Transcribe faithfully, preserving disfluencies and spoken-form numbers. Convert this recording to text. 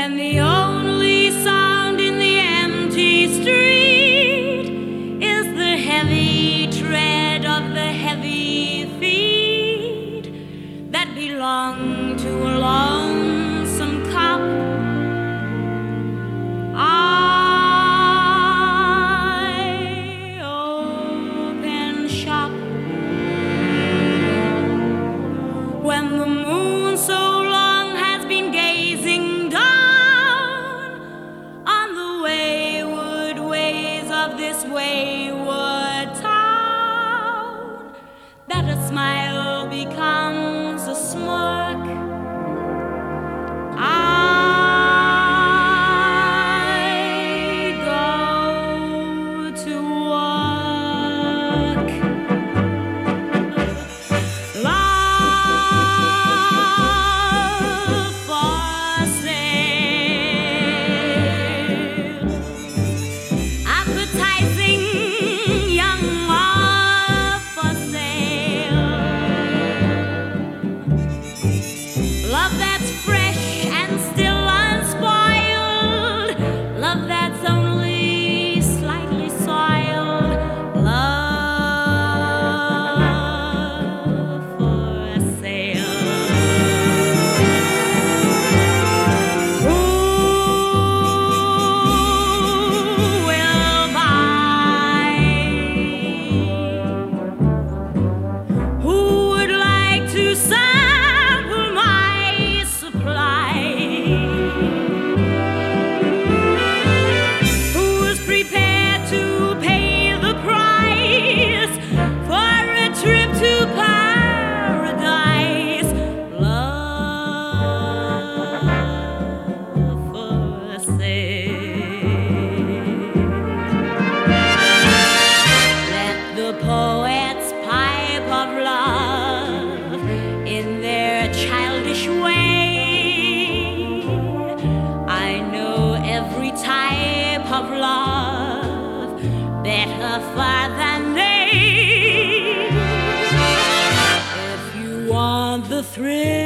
when the only sound in the empty street is the heavy tread of the heavy feet that belong to a lonesome cop. I open shop when the moon so long has been gazing down on the wayward ways of this wayward town, that a smile becomes a smirk. I go to work. Love for sale, appetizing young love for sale. Love that's fresh and still unspoiled, love that's only slightly soiled, love for sale. Who will buy? Who would like to sample my supply? Who is prepared to pay the price for a trip to paradise? Love for sale. Let the poets pipe of love in their childish way. I know every type of love better far than they. If you want the thrill